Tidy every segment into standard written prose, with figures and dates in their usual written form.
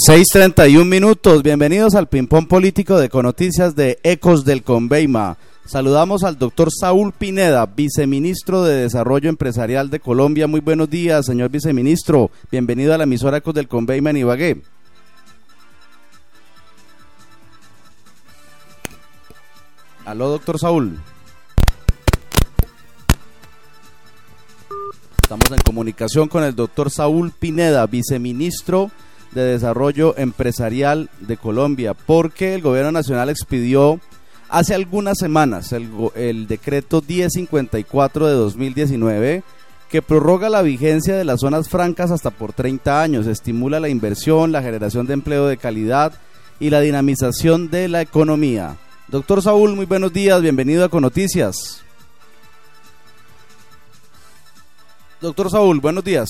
6:31. Bienvenidos al Ping-Pong Político de Econoticias de Ecos del Conveima. Saludamos al doctor Saúl Pineda, viceministro de Desarrollo Empresarial de Colombia. Muy buenos días, señor viceministro. Bienvenido a la emisora Ecos del Conveima en Ibagué. Aló, doctor Saúl. Estamos en comunicación con el doctor Saúl Pineda, viceministro de Desarrollo Empresarial de Colombia, porque el gobierno nacional expidió hace algunas semanas el decreto 1054 de 2019, que prorroga la vigencia de las zonas francas hasta por 30 años, estimula la inversión, la generación de empleo de calidad y la dinamización de la economía. Doctor Saúl, muy buenos días, bienvenido a Econoticias. Doctor Saúl, buenos días.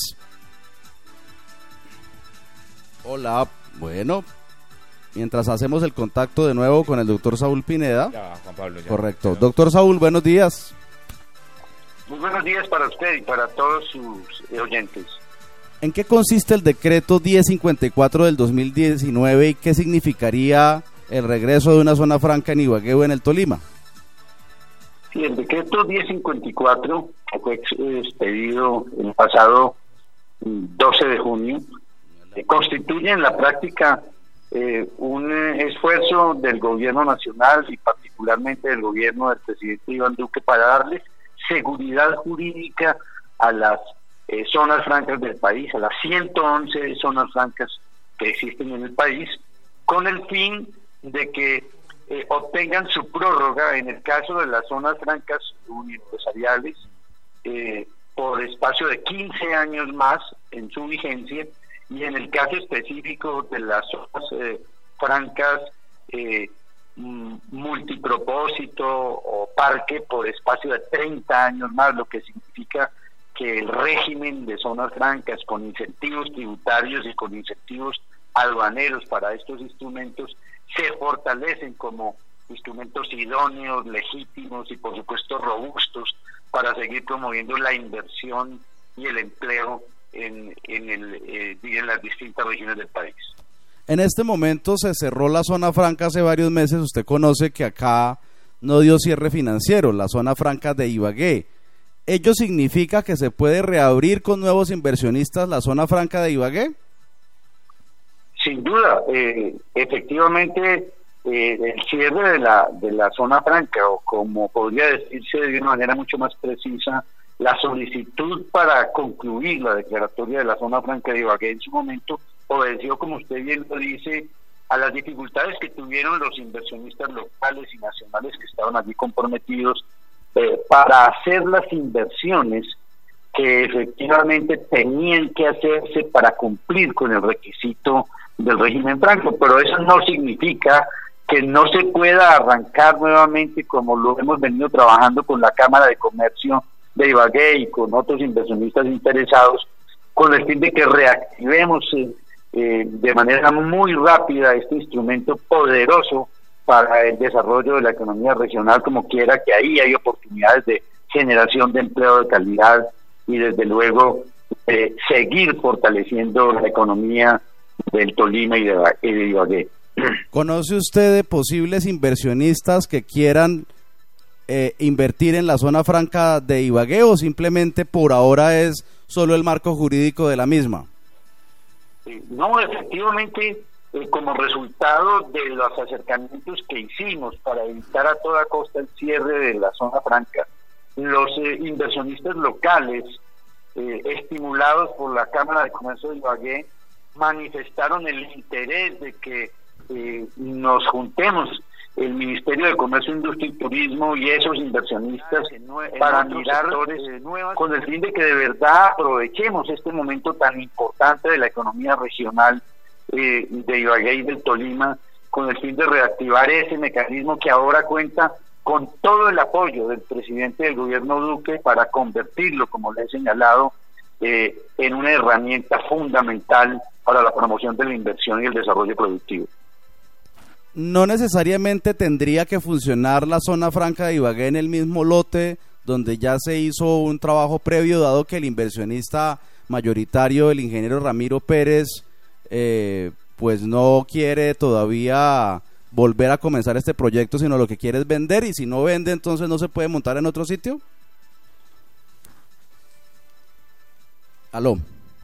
Hola, bueno, mientras hacemos el contacto de nuevo con el doctor Saúl Pineda. Ya, Juan Pablo. Ya. Correcto. Doctor Saúl, buenos días. Muy buenos días para usted y para todos sus oyentes. ¿En qué consiste el decreto 1054 del 2019 y qué significaría el regreso de una zona franca en Ibagué o en el Tolima? Sí, el decreto 1054 fue expedido el pasado 12 de junio. Constituye en la práctica un esfuerzo del gobierno nacional y particularmente del gobierno del presidente Iván Duque para darles seguridad jurídica a las zonas francas del país, a las 111 zonas francas que existen en el país, con el fin de que obtengan su prórroga en el caso de las zonas francas empresariales por espacio de 15 años más en su vigencia, y en el caso específico de las zonas francas multipropósito o parque por espacio de 30 años más, lo que significa que el régimen de zonas francas con incentivos tributarios y con incentivos aduaneros para estos instrumentos se fortalecen como instrumentos idóneos, legítimos y por supuesto robustos para seguir promoviendo la inversión y el empleo en las distintas regiones del país. En este momento se cerró la zona franca hace varios meses. Usted conoce que acá no dio cierre financiero, la zona franca de Ibagué. ¿Ello significa que se puede reabrir con nuevos inversionistas la zona franca de Ibagué? Sin duda, efectivamente, el cierre de la zona franca, o como podría decirse de una manera mucho más precisa, la solicitud para concluir la declaratoria de la zona franca de Ibagué en su momento obedeció, como usted bien lo dice, a las dificultades que tuvieron los inversionistas locales y nacionales que estaban allí comprometidos para hacer las inversiones que efectivamente tenían que hacerse para cumplir con el requisito del régimen franco, pero eso no significa que no se pueda arrancar nuevamente, como lo hemos venido trabajando con la Cámara de Comercio de Ibagué y con otros inversionistas interesados, con el fin de que reactivemos de manera muy rápida este instrumento poderoso para el desarrollo de la economía regional, como quiera que ahí hay oportunidades de generación de empleo de calidad y desde luego seguir fortaleciendo la economía del Tolima y de Ibagué. ¿Conoce usted de posibles inversionistas que quieran invertir en la zona franca de Ibagué o simplemente por ahora es solo el marco jurídico de la misma? No, efectivamente, como resultado de los acercamientos que hicimos para evitar a toda costa el cierre de la zona franca, los inversionistas locales, estimulados por la Cámara de Comercio de Ibagué, manifestaron el interés de que nos juntemos el Ministerio de Comercio, Industria y Turismo y esos inversionistas para mirar con el fin de que de verdad aprovechemos este momento tan importante de la economía regional de Ibagué y del Tolima, con el fin de reactivar ese mecanismo que ahora cuenta con todo el apoyo del presidente del gobierno Duque para convertirlo, como le he señalado, en una herramienta fundamental para la promoción de la inversión y el desarrollo productivo. No necesariamente tendría que funcionar la zona franca de Ibagué en el mismo lote donde ya se hizo un trabajo previo, dado que el inversionista mayoritario, el ingeniero Ramiro Pérez, pues no quiere todavía volver a comenzar este proyecto, sino lo que quiere es vender, y si no vende, entonces no se puede montar en otro sitio. ¿Aló?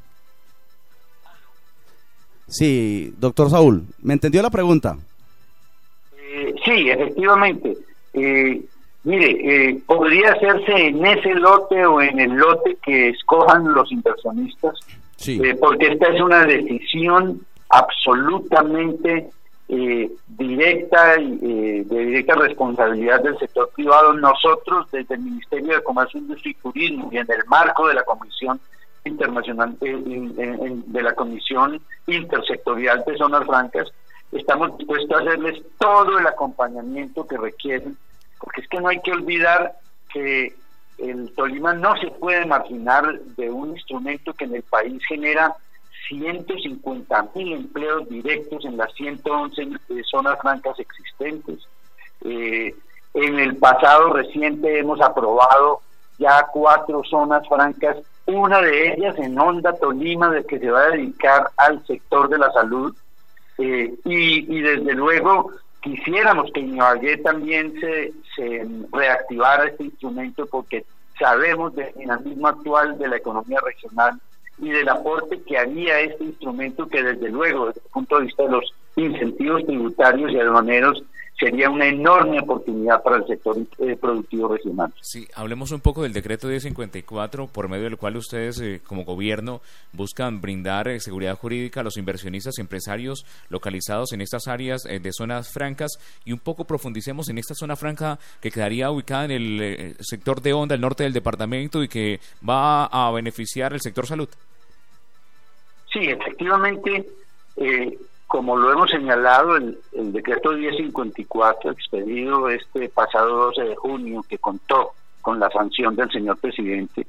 Sí, doctor Saúl, ¿me entendió la pregunta? Sí, efectivamente. Mire, podría hacerse en ese lote o en el lote que escojan los inversionistas, sí. Porque esta es una decisión absolutamente directa y de directa responsabilidad del sector privado. Nosotros, desde el Ministerio de Comercio, Industria y Turismo, y en el marco de la Comisión Internacional, de la Comisión Intersectorial de Zonas Francas, estamos dispuestos a hacerles todo el acompañamiento que requieren, porque es que no hay que olvidar que el Tolima no se puede marginar de un instrumento que en el país genera 150.000 empleos directos en las 111 zonas francas existentes. En el pasado reciente hemos aprobado ya 4 zonas francas, una de ellas en Honda, Tolima, de que se va a dedicar al sector de la salud, y desde luego quisiéramos que Ibagué también se reactivara este instrumento, porque sabemos del dinamismo actual de la economía regional y del aporte que haría este instrumento, que desde luego desde el punto de vista de los incentivos tributarios y aduaneros sería una enorme oportunidad para el sector productivo regional. Sí, hablemos un poco del decreto 1054, por medio del cual ustedes como gobierno buscan brindar seguridad jurídica a los inversionistas y empresarios localizados en estas áreas de zonas francas, y un poco profundicemos en esta zona franca que quedaría ubicada en el sector de Honda, el norte del departamento, y que va a beneficiar el sector salud. Sí, efectivamente, como lo hemos señalado, el decreto 1054, expedido este pasado 12 de junio, que contó con la sanción del señor presidente,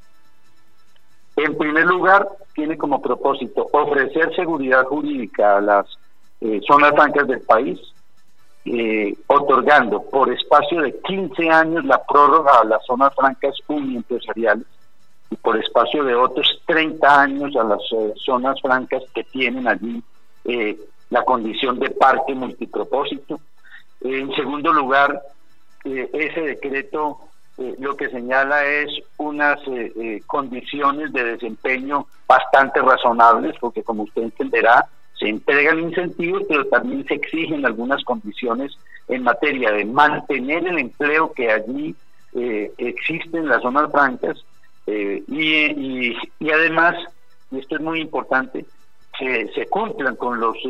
en primer lugar tiene como propósito ofrecer seguridad jurídica a las zonas francas del país, otorgando por espacio de 15 años la prórroga a las zonas francas uniempresariales, y por espacio de otros 30 años a las zonas francas que tienen allí la condición de parque multipropósito. En segundo lugar, ese decreto lo que señala es unas condiciones de desempeño bastante razonables, porque como usted entenderá, se entregan incentivos, pero también se exigen algunas condiciones en materia de mantener el empleo que allí existe en las zonas francas, y además, y esto es muy importante, que se cumplan con los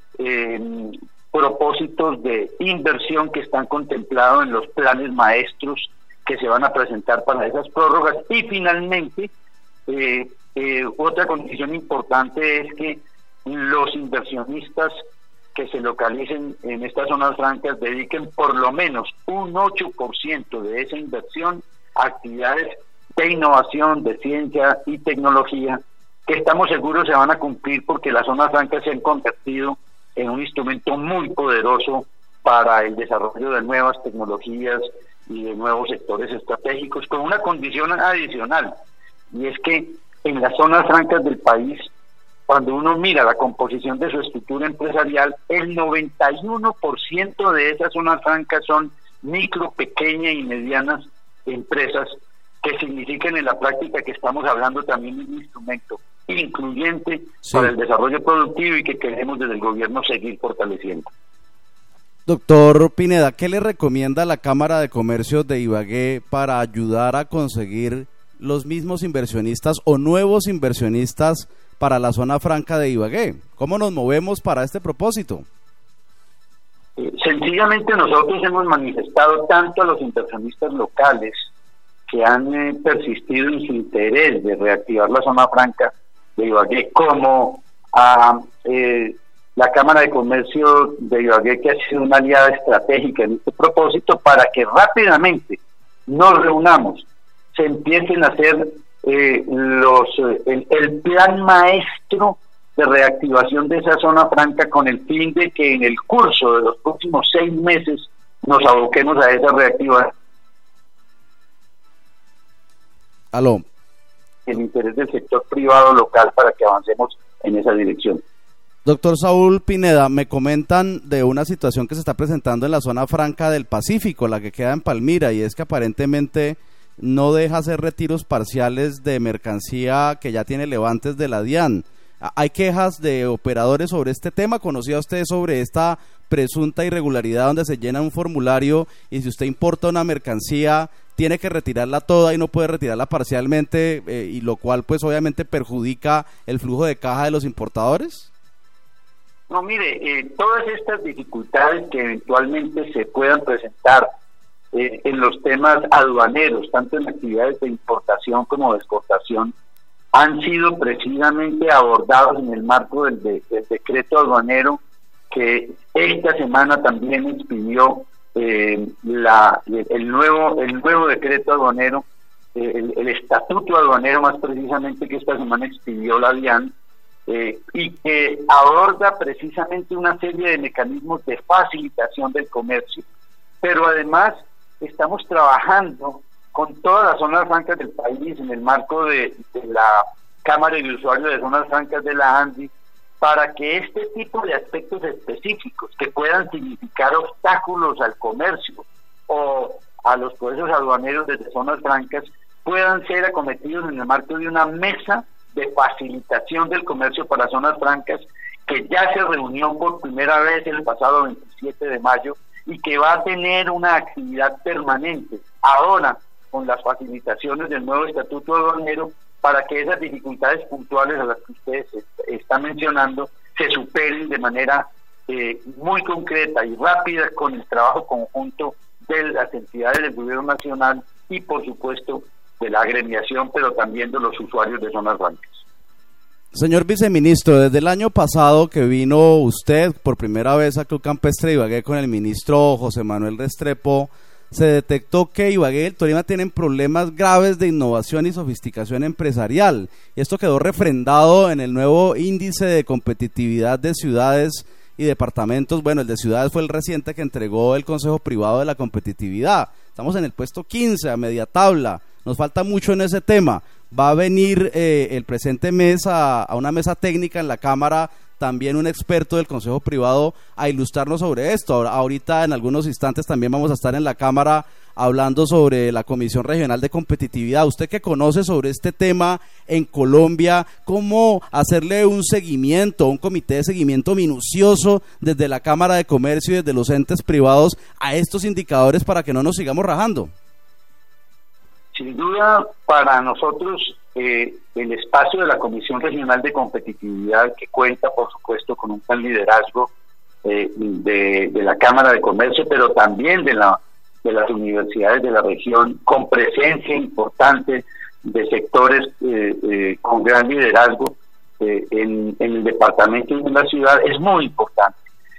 propósitos de inversión que están contemplados en los planes maestros que se van a presentar para esas prórrogas. Y finalmente, otra condición importante es que los inversionistas que se localicen en estas zonas francas dediquen por lo menos un 8% de esa inversión a actividades de innovación, de ciencia y tecnología, que estamos seguros se van a cumplir, porque las zonas francas se han convertido en un instrumento muy poderoso para el desarrollo de nuevas tecnologías y de nuevos sectores estratégicos, con una condición adicional, y es que en las zonas francas del país, cuando uno mira la composición de su estructura empresarial, el 91% de esas zonas francas son micro, pequeñas y medianas empresas, que significan en la práctica que estamos hablando también de un instrumento incluyente para el desarrollo productivo y que queremos desde el gobierno seguir fortaleciendo. Doctor Pineda, ¿qué le recomienda a la Cámara de Comercio de Ibagué para ayudar a conseguir los mismos inversionistas o nuevos inversionistas para la zona franca de Ibagué? ¿Cómo nos movemos para este propósito? Sencillamente nosotros hemos manifestado tanto a los inversionistas locales que han persistido en su interés de reactivar la zona franca de Ibagué, como a la Cámara de Comercio de Ibagué, que ha sido una aliada estratégica en este propósito, para que rápidamente nos reunamos, se empiecen a hacer el plan maestro de reactivación de esa zona franca, con el fin de que en el curso de los próximos 6 meses nos aboquemos a esa reactivación. Aló. El interés del sector privado local para que avancemos en esa dirección. Doctor Saúl Pineda, me comentan de una situación que se está presentando en la zona franca del Pacífico, la que queda en Palmira, y es que aparentemente no deja hacer retiros parciales de mercancía que ya tiene levantes de la DIAN. Hay quejas de operadores sobre este tema. ¿Conocía usted sobre esta presunta irregularidad donde se llena un formulario y si usted importa una mercancía tiene que retirarla toda y no puede retirarla parcialmente, y lo cual pues obviamente perjudica el flujo de caja de los importadores? No, mire, todas estas dificultades que eventualmente se puedan presentar en los temas aduaneros, tanto en actividades de importación como de exportación, han sido precisamente abordados en el marco del decreto aduanero que esta semana también expidió el nuevo decreto aduanero, el estatuto aduanero más precisamente, que esta semana expidió la DIAN, y que aborda precisamente una serie de mecanismos de facilitación del comercio. Pero además estamos trabajando con todas las zonas francas del país en el marco de la Cámara de Usuarios de Zonas Francas de la ANDI, para que este tipo de aspectos específicos que puedan significar obstáculos al comercio o a los procesos aduaneros desde zonas francas puedan ser acometidos en el marco de una mesa de facilitación del comercio para zonas francas, que ya se reunió por primera vez el pasado 27 de mayo y que va a tener una actividad permanente ahora con las facilitaciones del nuevo estatuto aduanero, para que esas dificultades puntuales a las que ustedes están mencionando se superen de manera muy concreta y rápida, con el trabajo conjunto de las entidades del gobierno nacional y por supuesto de la agremiación, pero también de los usuarios de zonas francas. Señor viceministro, desde el año pasado que vino usted por primera vez a Club Campestre de Ibagué con el ministro José Manuel Restrepo, se detectó que Ibagué y el Tolima tienen problemas graves de innovación y sofisticación empresarial, y esto quedó refrendado en el nuevo índice de competitividad de ciudades y departamentos. Bueno, el de ciudades fue el reciente que entregó el Consejo Privado de la Competitividad. Estamos en el puesto 15, a media tabla. Nos falta mucho en ese tema. Va a venir el presente mes a una mesa técnica en la Cámara también un experto del Consejo Privado a ilustrarnos sobre esto. Ahorita en algunos instantes también vamos a estar en la Cámara hablando sobre la Comisión Regional de Competitividad. Usted que conoce sobre este tema en Colombia, ¿cómo hacerle un seguimiento, un comité de seguimiento minucioso desde la Cámara de Comercio y desde los entes privados a estos indicadores para que no nos sigamos rajando? Sin duda, para nosotros el espacio de la Comisión Regional de Competitividad, que cuenta por supuesto con un gran liderazgo de la Cámara de Comercio, pero también de las universidades de la región, con presencia importante de sectores con gran liderazgo en el departamento y en la ciudad, es muy importante.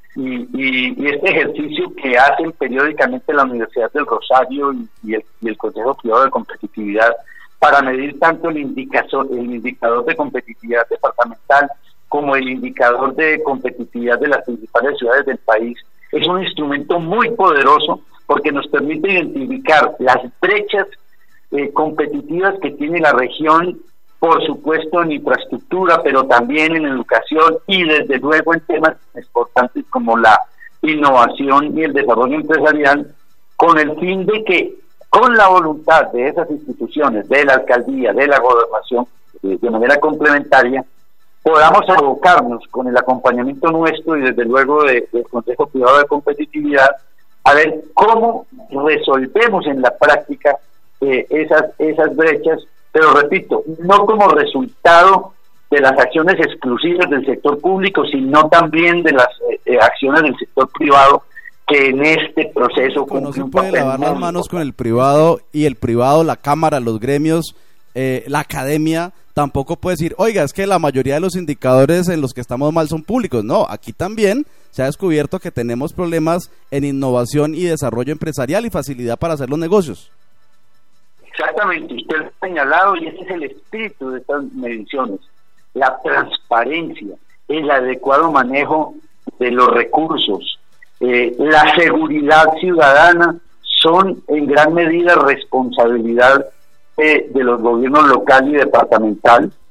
Y este ejercicio que hacen periódicamente la Universidad del Rosario y el Consejo Privado de Competitividad para medir tanto el indicador de competitividad departamental como el indicador de competitividad de las principales ciudades del país, es un instrumento muy poderoso porque nos permite identificar las brechas competitivas que tiene la región, por supuesto en infraestructura, pero también en educación y desde luego en temas importantes como la innovación y el desarrollo empresarial, con el fin de que con la voluntad de esas instituciones, de la alcaldía, de la gobernación, de manera complementaria, podamos abocarnos con el acompañamiento nuestro y desde luego del Consejo Privado de Competitividad a ver cómo resolvemos en la práctica esas brechas, pero repito, no como resultado de las acciones exclusivas del sector público, sino también de las acciones del sector privado, que en este proceso no se puede lavar las manos con el privado, y el privado, la Cámara, los gremios, la academia tampoco puede decir, oiga, es que la mayoría de los indicadores en los que estamos mal son públicos. No, aquí también se ha descubierto que tenemos problemas en innovación y desarrollo empresarial y facilidad para hacer los negocios. Exactamente, usted lo ha señalado, y ese es el espíritu de estas mediciones: la transparencia, el adecuado manejo de los recursos, la seguridad ciudadana son en gran medida responsabilidad de los gobiernos local y departamental,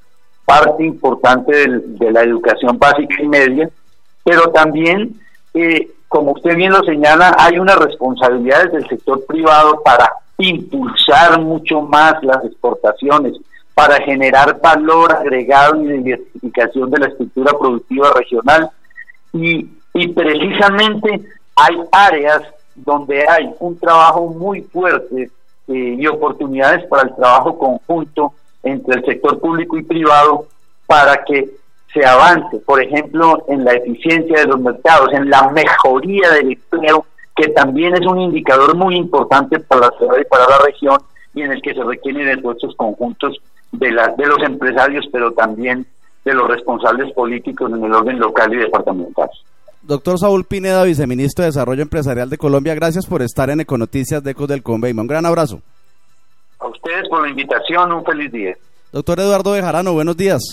parte importante de la educación básica y media, pero también, como usted bien lo señala, hay unas responsabilidades del sector privado para impulsar mucho más las exportaciones, para generar valor agregado y diversificación de la estructura productiva regional, y precisamente hay áreas donde hay un trabajo muy fuerte y oportunidades para el trabajo conjunto entre el sector público y privado para que se avance, por ejemplo, en la eficiencia de los mercados, en la mejoría del empleo, que también es un indicador muy importante para la ciudad y para la región, y en el que se requieren esfuerzos conjuntos de los empresarios, pero también de los responsables políticos en el orden local y departamental. Doctor Saúl Pineda, viceministro de Desarrollo Empresarial de Colombia, gracias por estar en Econoticias de Ecos del Conveima. Un gran abrazo. A ustedes por la invitación, un feliz día. Doctor Eduardo Bejarano, buenos días.